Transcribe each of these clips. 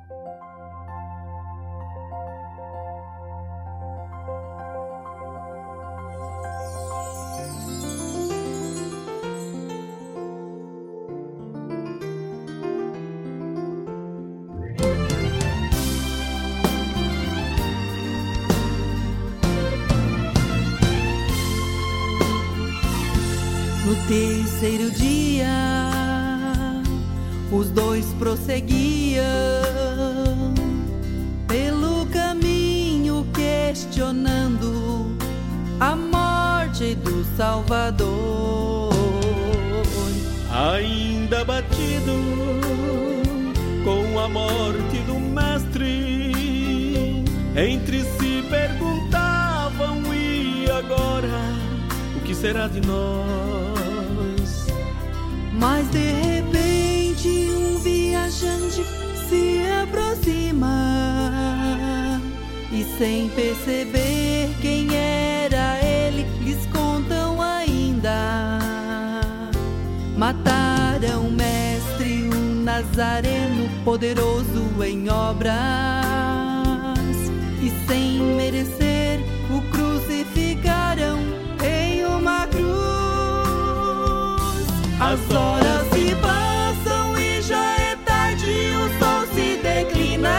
No terceiro dia, os dois prosseguiam pelo caminho, questionando a morte do Salvador. Ainda batido com a morte do Mestre, entre si perguntavam: e agora, o que será de nós? Mas de repente um viajante se aproxima e, sem perceber quem era ele, lhes contam ainda: mataram o Mestre, o Nazareno, poderoso em obras, e sem merecer o crucificaram em uma cruz. As horas se passam e já é tarde, o sol se declina.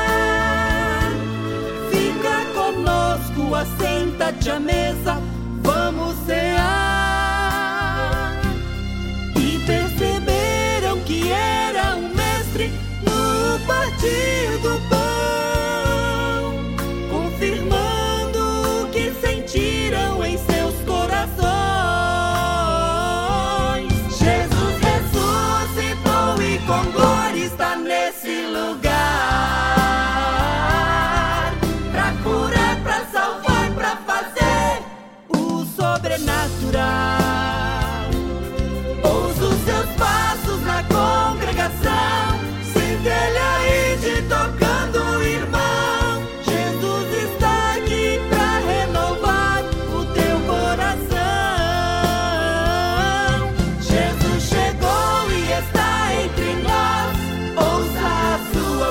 Fica conosco, assenta-te à mesa, vamos cear. E perceberam que era o Mestre no partir do pão, confirmando o que sentiram em seus corações. Com glória está nesse lugar, pra curar, pra salvar, pra fazer o sobrenatural. Ouço os seus passos na congregação, centelha aí de tocando o irmão. Jesus está aqui pra renovar o teu coração. Jesus chegou e está entre nós, ouça a sua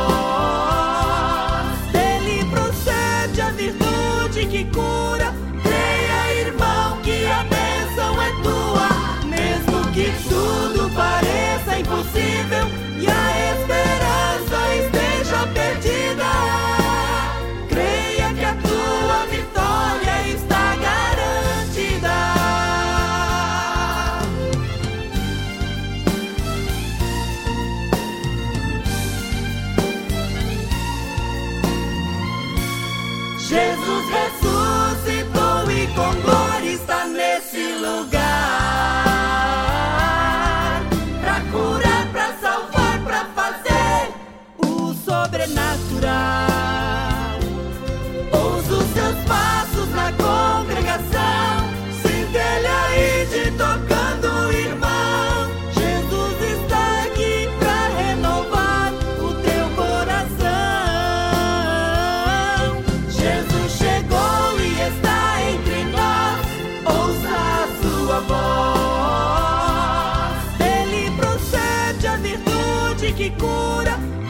voz. Dele procede a virtude que cura. Creia, irmão, que a bênção é tua, mesmo que tudo pareça impossível e a esperança esteja perdida. Creia que a tua vitória está garantida. Jesus ressuscitou e com glória está nesse lugar, pra curar, pra salvar, pra fazer o sobrenatural. Ouço os seus passos na congregação, centelha aí de tocando o irmão. Jesus está aqui pra renovar o teu coração. Jesus chegou e está entre nós, ouça a sua voz. Dele procede a virtude que cura.